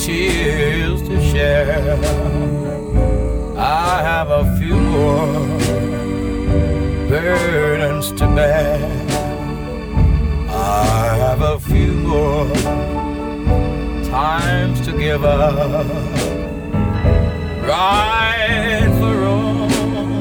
tears to share. I have a few more burdens to bear. I have a few more times to give up. Right for wrong,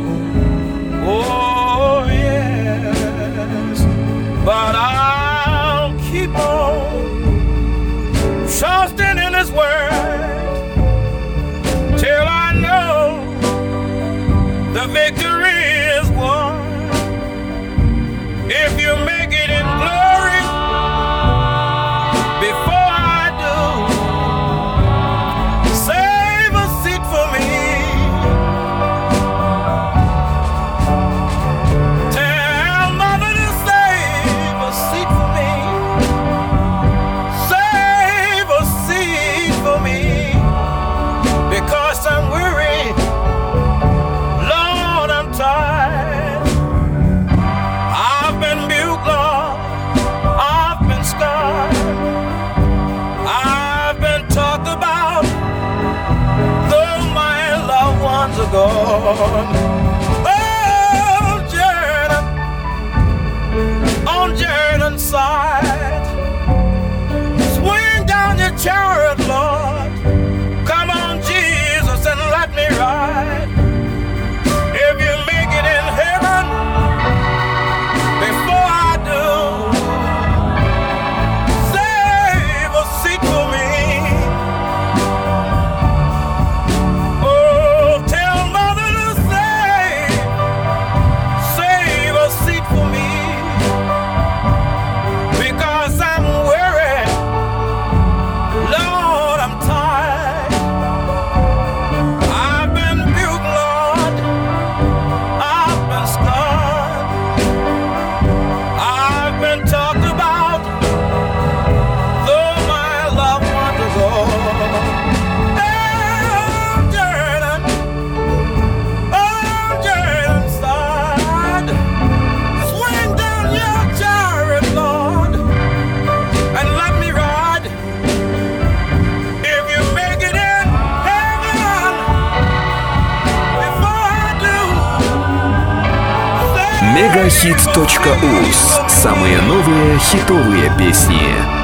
oh yes, but I'll keep on trusting in His word till I know the victory is won. If you make it in glory before I do, save a seat for me. Tell mother to save a seat for me. Save a seat for me, because I'm weary, Lord, I'm tired. I've been built, Lord, I've been scarred, I've been talked about, though my loved ones are gone. Oh, Jordan, on Jordan's side, swing down your chariot, Lord. Come on, Jesus, and let me ride. If you make it in heaven before I do, save a seat for me. Oh, tell mother to save a seat for me, because I'm weary, Lord, I'm tired. I've been built, Lord, I've been scarred, I've been talked about, though my loved ones are gone. Oh, Jordan side, swing down your chariot, Lord, and let me ride. If you make it in heaven before I do, Мегахит.уз. Самые новые хитовые песни.